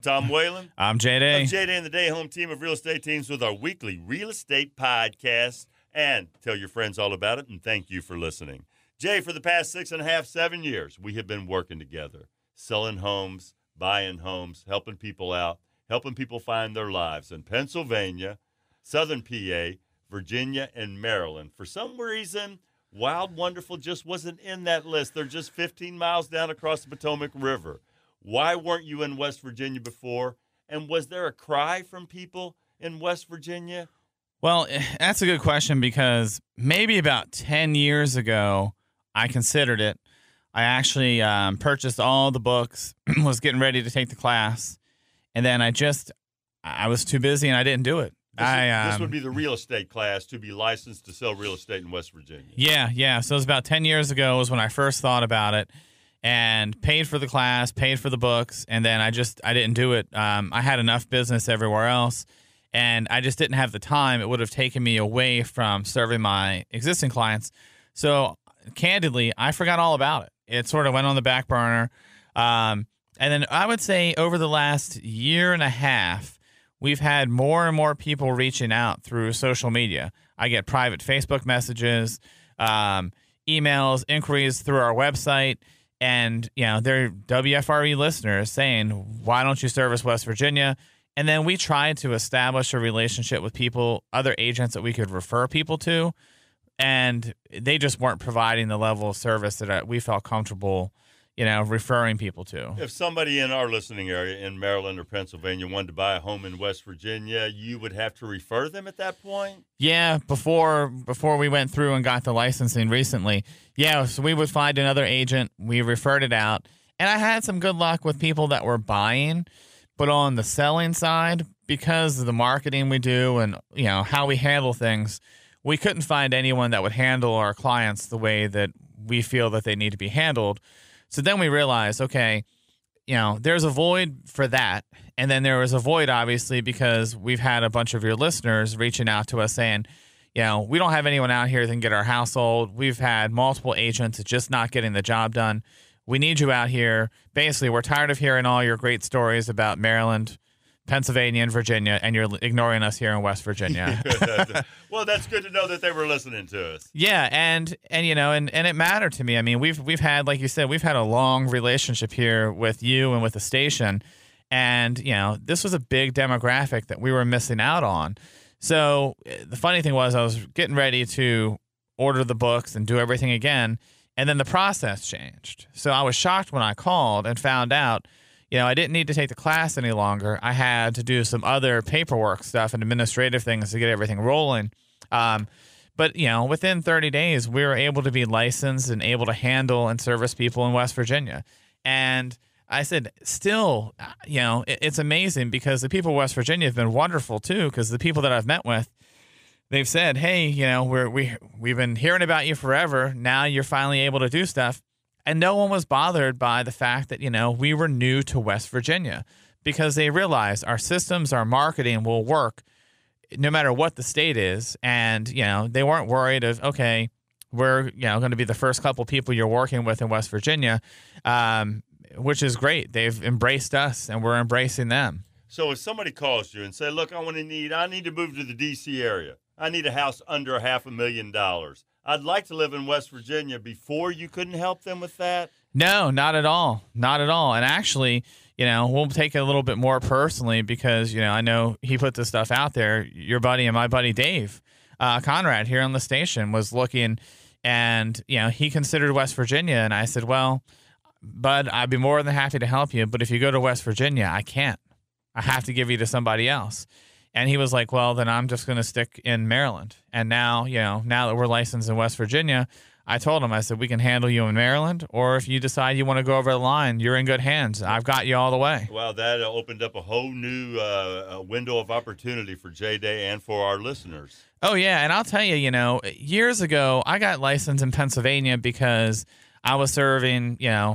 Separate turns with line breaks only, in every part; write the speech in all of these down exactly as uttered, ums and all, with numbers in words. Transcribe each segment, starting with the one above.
Tom Whalen.
I'm Jay Day.
I'm Jay Day and the Day Home team of real estate teams with our weekly real estate podcast. And tell your friends all about it, and thank you for listening. Jay, for the past six and a half, seven years, we have been working together, selling homes, buying homes, helping people out, helping people find their lives in Pennsylvania, Southern P A, Virginia, and Maryland. For some reason, Wild Wonderful just wasn't in that list. They're just fifteen miles down across the Potomac River. Why weren't you in West Virginia before? And was there a cry from people in West Virginia?
Well, that's a good question because maybe about ten years ago, I considered it. I actually um, purchased all the books, was getting ready to take the class, and then I just, I was too busy and I didn't do it.
This,
I, um,
this would be the real estate class to be licensed to sell real estate in West Virginia.
Yeah, yeah. So it was about ten years ago was when I first thought about it and paid for the class, paid for the books, and then I just, I didn't do it. Um, I had enough business everywhere else. And I just didn't have the time. It would have taken me away from serving my existing clients. So, candidly, I forgot all about it. It sort of went on the back burner. Um, and then I would say over the last year and a half, we've had more and more people reaching out through social media. I get private Facebook messages, um, emails, inquiries through our website. And, you know, they're W F R E listeners saying, why don't you service West Virginia? And then we tried to establish a relationship with people, other agents that we could refer people to, and they just weren't providing the level of service that we felt comfortable, you know, referring people to.
If somebody in our listening area in Maryland or Pennsylvania wanted to buy a home in West Virginia, you would have to refer them at that point?
Yeah, before before we went through and got the licensing recently. Yeah, so we would find another agent. We referred it out, and I had some good luck with people that were buying. But on the selling side, because of the marketing we do and, you know, how we handle things, we couldn't find anyone that would handle our clients the way that we feel that they need to be handled. So then we realized, okay, you know, there's a void for that. And then there was a void, obviously, because we've had a bunch of your listeners reaching out to us saying, you know, we don't have anyone out here that can get our house sold. We've had multiple agents just not getting the job done. We need you out here. Basically, we're tired of hearing all your great stories about Maryland, Pennsylvania, and Virginia, and you're ignoring us here in West Virginia.
Well, that's good to know that they were listening to us.
Yeah, and and you know, and, and it mattered to me. I mean, we've we've had, like you said, we've had a long relationship here with you and with the station, and you know, this was a big demographic that we were missing out on. So the funny thing was, I was getting ready to order the books and do everything again. And then the process changed. So I was shocked when I called and found out, you know, I didn't need to take the class any longer. I had to do some other paperwork stuff and administrative things to get everything rolling. Um, but, you know, within thirty days, we were able to be licensed and able to handle and service people in West Virginia. And I said, still, you know, it, it's amazing because the people of West Virginia have been wonderful, too, because the people that I've met with, they've said, hey, you know, we're, we, we've been hearing about you forever. Now you're finally able to do stuff. And no one was bothered by the fact that, you know, we were new to West Virginia because they realized our systems, our marketing will work no matter what the state is. And, you know, they weren't worried of, okay, we're, you know, going to be the first couple people you're working with in West Virginia, um, which is great. They've embraced us and we're embracing them.
So if somebody calls you and say, look, I want to need, I need to move to the D C area. I need a house under a half a million dollars. I'd like to live in West Virginia. Before, you couldn't help them with that?
No, not at all. Not at all. And actually, you know, we'll take it a little bit more personally because, you know, I know he put this stuff out there. Your buddy and my buddy Dave uh, Conrad here on the station was looking and, you know, he considered West Virginia. And I said, well, bud, I'd be more than happy to help you. But if you go to West Virginia, I can't. I have to give you to somebody else. And he was like, well, then I'm just going to stick in Maryland. And now, you know, now that we're licensed in West Virginia, I told him, I said, we can handle you in Maryland, or if you decide you want to go over the line, you're in good hands. I've got you all the way.
Wow, that opened up a whole new uh, window of opportunity for J-Day and for our listeners.
Oh, yeah, and I'll tell you, you know, years ago, I got licensed in Pennsylvania because I was serving, you know,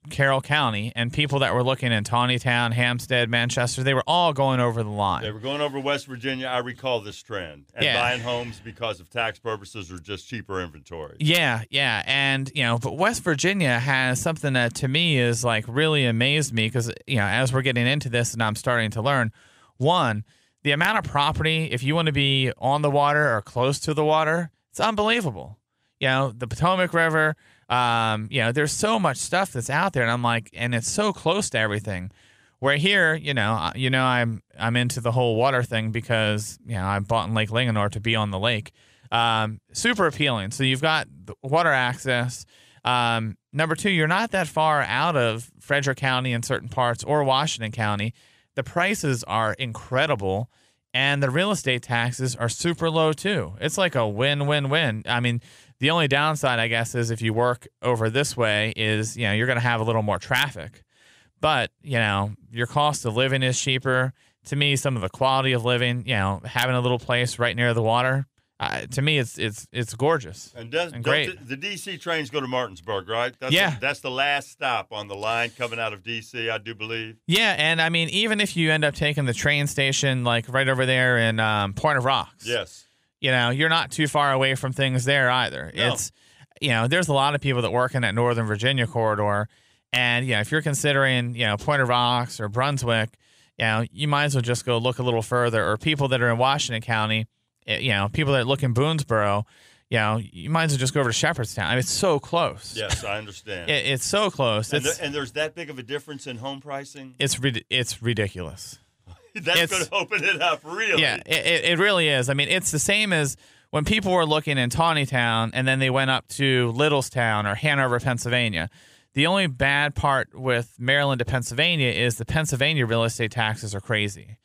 Carroll County, and people that were looking in Tawnytown, Hampstead, Manchester, they were all going over the line.
They were going over West Virginia. I recall this trend. And
Yeah.
buying homes because of tax purposes or just cheaper inventory.
Yeah, yeah. And, you know, but West Virginia has something that to me is like really amazed me because, you know, as we're getting into this and I'm starting to learn, one, the amount of property, if you want to be on the water or close to the water, it's unbelievable. You know, the Potomac River, um, you know, there's so much stuff that's out there. And I'm like, and it's so close to everything. Where here, you know, you know, I'm I'm into the whole water thing because, you know, I bought in Lake Linganore to be on the lake. Um, super appealing. So you've got the water access. Um, number two, you're not that far out of Frederick County in certain parts or Washington County. The prices are incredible, and the real estate taxes are super low too. It's like a win-win-win. I mean, the only downside, I guess, is if you work over this way is, you know, you're going to have a little more traffic. But, you know, your cost of living is cheaper. To me, some of the quality of living, you know, having a little place right near the water, uh, to me, it's it's it's gorgeous
And, does,
and
don't
great.
The, the D C trains go to Martinsburg, right? That's
Yeah.
The, that's the last stop on the line coming out of D C, I do believe.
Yeah, and I mean, even if you end up taking the train station, like right over there in um, Point of Rocks,
Yes.
you know, you're not too far away from things there either.
No.
It's, you know, there's a lot of people that work in that Northern Virginia corridor. And, you know, if you're considering, you know, Point of Rocks or Brunswick, you know, you might as well just go look a little further. Or people that are in Washington County, eh, you know, people that look in Boonesboro, you know, you might as well just go over to Shepherdstown. I mean, it's so close.
Yes, I understand.
It, it's so close.
and,
It's
there, and there's that big of a difference in home pricing?
it's rid- it's ridiculous.
That's
it's-
going to open it up, really.
Yeah, it, it it really is. I mean, it's the same as when people were looking in Tawnytown and then they went up to Littlestown or Hanover, Pennsylvania. The only bad part with Maryland to Pennsylvania is the Pennsylvania real estate taxes are crazy.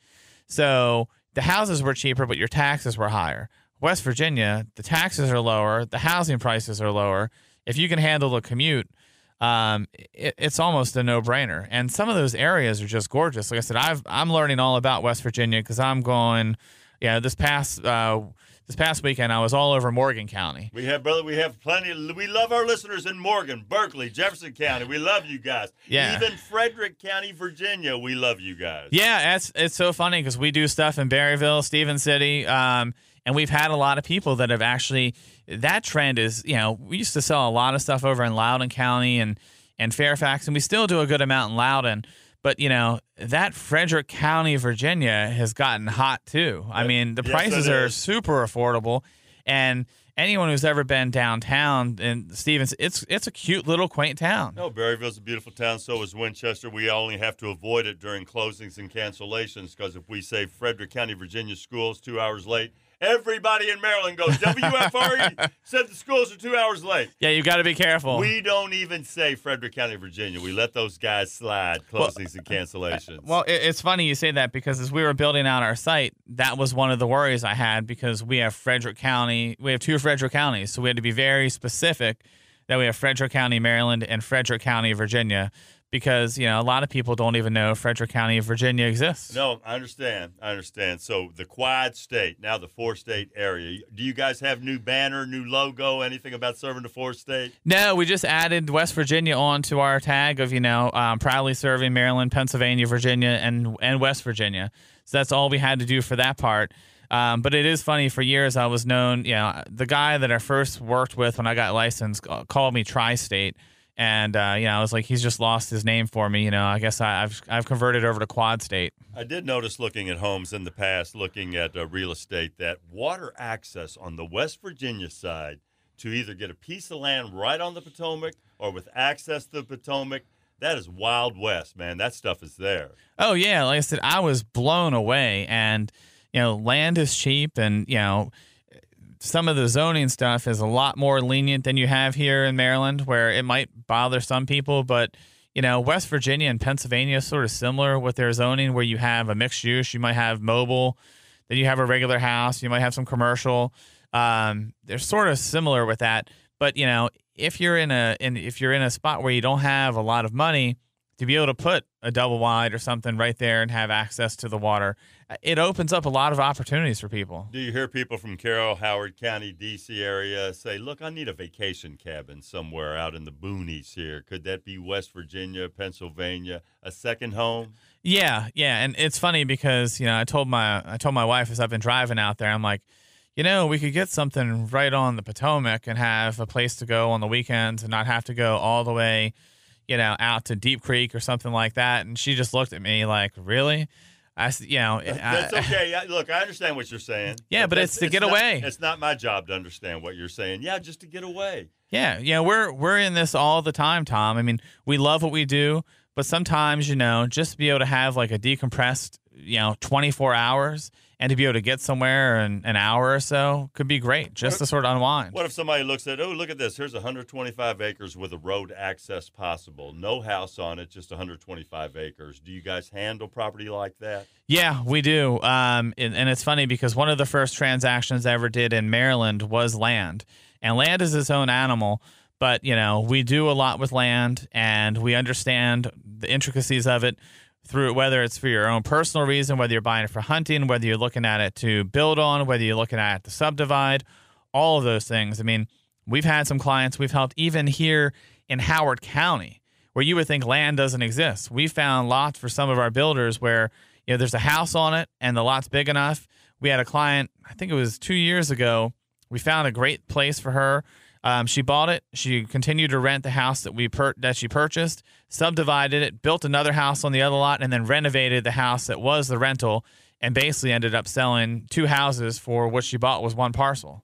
So the houses were cheaper, but your taxes were higher. West Virginia, the taxes are lower, the housing prices are lower. If you can handle the commute, um, it, it's almost a no-brainer. And some of those areas are just gorgeous. Like I said, I've, I'm learning all about West Virginia because I'm going, yeah, this past uh, this past weekend I was all over Morgan County.
We have, brother, we have plenty. Of, we love our listeners in Morgan, Berkeley, Jefferson County. We love you guys.
Yeah.
Even Frederick County, Virginia, we love you guys.
Yeah, it's it's so funny because we do stuff in Berryville, Stephen City, um, and we've had a lot of people that have actually. That trend is, you know, we used to sell a lot of stuff over in Loudoun County and and Fairfax, and we still do a good amount in Loudoun. But, you know, that Frederick County, Virginia has gotten hot, too. I mean, the
Yes,
prices
it
are
is.
super affordable. And anyone who's ever been downtown in Stevens, it's it's a cute little quaint town.
No, Berryville's a beautiful town. So is Winchester. We only have to avoid it during closings and cancellations because if we say Frederick County, Virginia schools two hours late, everybody in Maryland goes, W F R E said the schools are two hours late.
Yeah, you got to be careful.
We don't even say Frederick County, Virginia. We let those guys slide, closings and cancellations.
Well, it, it's funny you say that because as we were building out our site, that was one of the worries I had because we have Frederick County, we have two Frederick counties, so we had to be very specific that we have Frederick County, Maryland, and Frederick County, Virginia, because, you know, a lot of people don't even know Frederick County, Virginia exists.
No, I understand. I understand. So the Quad State, now the four-state area. Do you guys have new banner, new logo, anything about serving the four-state?
No, we just added West Virginia onto our tag of, you know, um, proudly serving Maryland, Pennsylvania, Virginia, and and West Virginia. So that's all we had to do for that part. Um, but it is funny. For years, I was known, you know, the guy that I first worked with when I got licensed called me Tri-State. And, uh, you know, I was like, he's just lost his name for me. You know, I guess I, I've I've converted over to Quad State.
I did notice looking at homes in the past, looking at uh, real estate, that water access on the West Virginia side to either get a piece of land right on the Potomac or with access to the Potomac, that is Wild West, man. That stuff is there.
Oh, yeah. Like I said, I was blown away. And, you know, land is cheap and, you know, some of the zoning stuff is a lot more lenient than you have here in Maryland, where it might bother some people. But, you know, West Virginia and Pennsylvania is sort of similar with their zoning, where you have a mixed use. You might have mobile, then you have a regular house. You might have some commercial. Um, they're sort of similar with that. But, you know, if you're in a in, if you're in a spot where you don't have a lot of money, to be able to put a double wide or something right there and have access to the water, it opens up a lot of opportunities for people.
Do you hear people from Carroll, Howard County, D C area say, look, I need a vacation cabin somewhere out in the boonies here. Could that be West Virginia, Pennsylvania, a second home?
Yeah, yeah, and it's funny because, you know, I told my I told my wife as I've been driving out there, I'm like, you know, we could get something right on the Potomac and have a place to go on the weekends and not have to go all the way, you know, out to Deep Creek or something like that. And she just looked at me like, really? I said, you know.
That's
I,
okay. I, look, I understand what you're saying.
Yeah, but, but it's to it's get
not,
away.
It's not my job to understand what you're saying. Yeah, just to get away.
Yeah, yeah, we're we're in this all the time, Tom. I mean, we love what we do, but sometimes, you know, just to be able to have like a decompressed, you know, twenty-four hours and to be able to get somewhere in an hour or so could be great, just to sort of unwind.
What if somebody looks at, oh, look at this. Here's one hundred twenty-five acres with a road access possible. No house on it, just one hundred twenty-five acres. Do you guys handle property like that?
Yeah, we do. Um, and, and it's funny because one of the first transactions I ever did in Maryland was land. And land is its own animal. But, you know, we do a lot with land, and we understand the intricacies of it. Through whether it's for your own personal reason, whether you're buying it for hunting, whether you're looking at it to build on, whether you're looking at it to subdivide, all of those things. I mean, we've had some clients we've helped even here in Howard County where you would think land doesn't exist. We found lots for some of our builders where, you know, there's a house on it and the lot's big enough. We had a client, I think it was two years ago, we found a great place for her. Um, she bought it. She continued to rent the house that we per- that she purchased, subdivided it, built another house on the other lot, and then renovated the house that was the rental, and basically ended up selling two houses for what she bought was one parcel.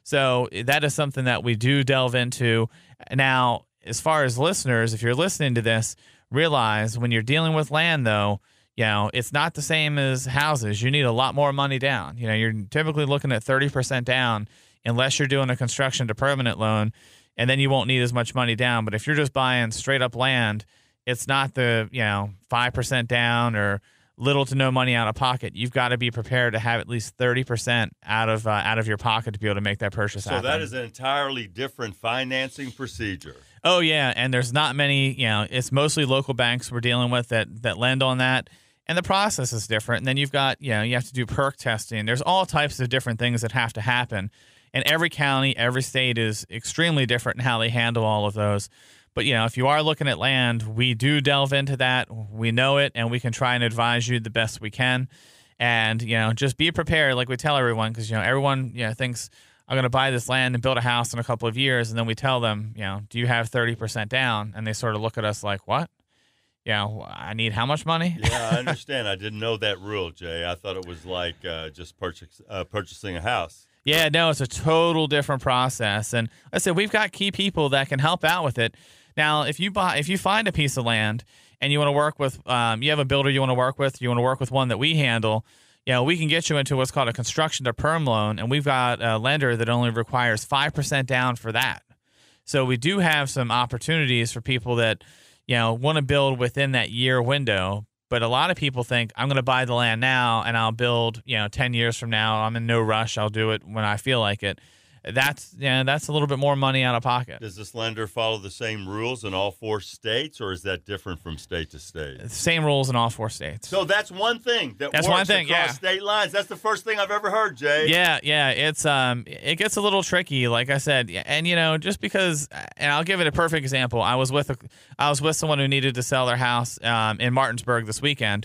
So that is something that we do delve into. Now, as far as listeners, if you're listening to this, realize when you're dealing with land, though, you know, it's not the same as houses. You need a lot more money down. You know, you're typically looking at thirty percent down unless you're doing a construction to permanent loan, and then you won't need as much money down. But if you're just buying straight up land, it's not the, you know, five percent down or little to no money out of pocket. You've got to be prepared to have at least thirty percent out of uh, out of your pocket to be able to make that purchase
so
happen.
So that is an entirely different financing procedure.
Oh, yeah, and there's not many, you know, it's mostly local banks we're dealing with that that lend on that. And the process is different. And then you've got, you know, you have to do perk testing. There's all types of different things that have to happen. And every county, every state is extremely different in how they handle all of those. But, you know, if you are looking at land, we do delve into that. We know it, and we can try and advise you the best we can. And, you know, just be prepared, like we tell everyone, because, you know, everyone, you know, thinks, I'm going to buy this land and build a house in a couple of years. And then we tell them, you know, do you have thirty percent down? And they sort of look at us like, what? You know, I need how much money?
Yeah, I understand. I didn't know that rule, Jay. I thought it was like uh, just purchase, uh, purchasing a house.
Yeah, no, it's a total different process. And like I said, we've got key people that can help out with it. Now, if you buy, if you find a piece of land and you want to work with, um, you have a builder you want to work with, you want to work with one that we handle, you know, we can get you into what's called a construction to perm loan, and we've got a lender that only requires five percent down for that. So we do have some opportunities for people that, you know, want to build within that year window. But a lot of people think, I'm going to buy the land now and I'll build, you know, ten years from now. I'm in no rush. I'll do it when I feel like it. That's, yeah, that's a little bit more money out of pocket.
Does this lender follow the same rules in all four states, or is that different from state to state?
Same rules in all four states.
So that's one thing that
that's
works
one thing,
across
yeah.
state lines. That's the first thing I've ever heard, Jay.
Yeah, yeah. It's um, it gets a little tricky, like I said, and you know, just because, and I'll give it a perfect example. I was with a, I was with someone who needed to sell their house um, in Martinsburg this weekend,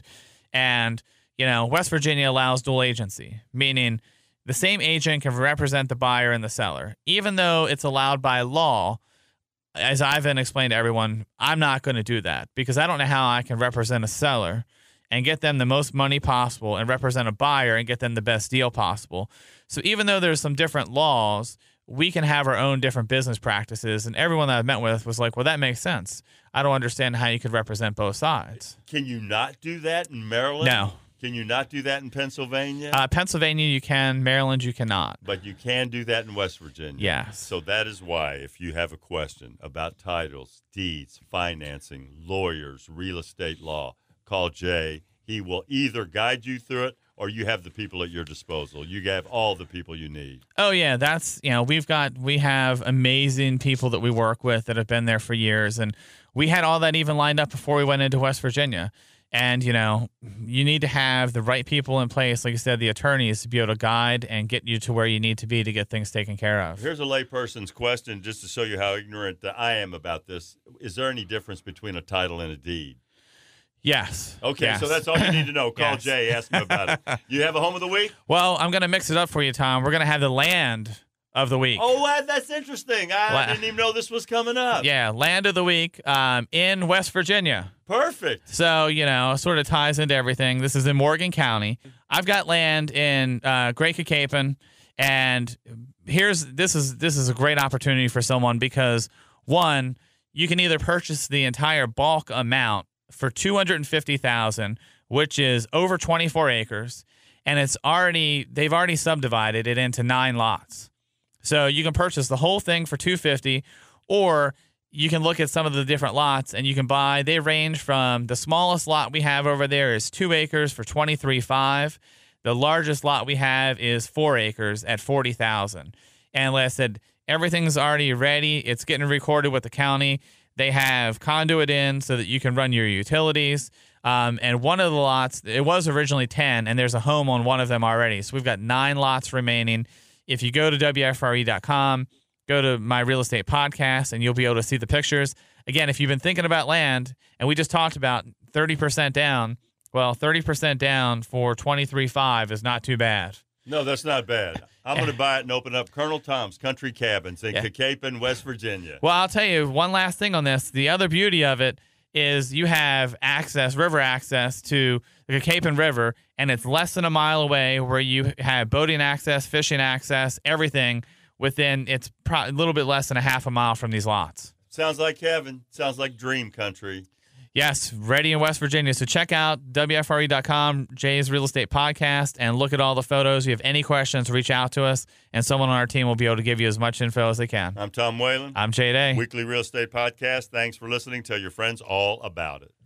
and you know, West Virginia allows dual agency, meaning the same agent can represent the buyer and the seller. Even though it's allowed by law, as I've been explained to everyone, I'm not going to do that because I don't know how I can represent a seller and get them the most money possible and represent a buyer and get them the best deal possible. So even though there's some different laws, we can have our own different business practices. And everyone that I've met with was like, well, that makes sense. I don't understand how you could represent both sides.
Can you not do that in Maryland?
No.
Can you not do that in Pennsylvania?
Uh, Pennsylvania, you can. Maryland, you cannot.
But you can do that in West Virginia.
Yes.
So that is why, if you have a question about titles, deeds, financing, lawyers, real estate law, call Jay. He will either guide you through it or you have the people at your disposal. You have all the people you need.
Oh, yeah. That's, you know, we've got, we have amazing people that we work with that have been there for years. And we had all that even lined up before we went into West Virginia. And, you know, you need to have the right people in place, like you said, the attorneys, to be able to guide and get you to where you need to be to get things taken care of.
Here's a layperson's question just to show you how ignorant I am about this. Is there any difference between a title and a deed?
Yes.
Okay,
yes.
so that's all you need to know. Call
Yes.
Jay, ask him about it. You have a home of the week?
Well, I'm going to mix it up for you, Tom. We're going to have the land of the week.
Oh, uh, that's interesting. I
La-
didn't even know this was coming up.
Yeah, land of the week um, in West Virginia.
Perfect.
So, you know, sort of ties into everything. This is in Morgan County. I've got land in uh, Great Cacapon, and here's this is this is a great opportunity for someone because, one, you can either purchase the entire bulk amount for two hundred fifty thousand dollars, which is over twenty-four acres, and it's already they've already subdivided it into nine lots. So you can purchase the whole thing for two hundred fifty thousand dollars, or you can look at some of the different lots and you can buy. They range from the smallest lot we have over there is two acres for twenty-three point five. The largest lot we have is four acres at forty thousand dollars. And like I said, everything's already ready. It's getting recorded with the county. They have conduit in so that you can run your utilities. Um, and one of the lots, it was originally ten, and there's a home on one of them already. So we've got nine lots remaining. If you go to W F R E dot com, go to My Real Estate Podcast, and you'll be able to see the pictures. Again, if you've been thinking about land, and we just talked about thirty percent down, well, thirty percent down for twenty-three point five is not too bad.
No, that's not bad. I'm going to buy it and open up Colonel Tom's Country Cabins in
Yeah.
Cacapon, West Virginia.
Well, I'll tell you one last thing on this. The other beauty of it is you have access, river access to the Cacapon River, and it's less than a mile away where you have boating access, fishing access, everything within, it's pro- a little bit less than a half a mile from these lots.
Sounds like heaven. Sounds like dream country.
Yes, ready in West Virginia. So check out W F R E dot com, Jay's Real Estate Podcast, and look at all the photos. If you have any questions, reach out to us, and someone on our team will be able to give you as much info as they can.
I'm Tom Whalen.
I'm Jay Day.
Weekly Real Estate Podcast. Thanks for listening. Tell your friends all about it.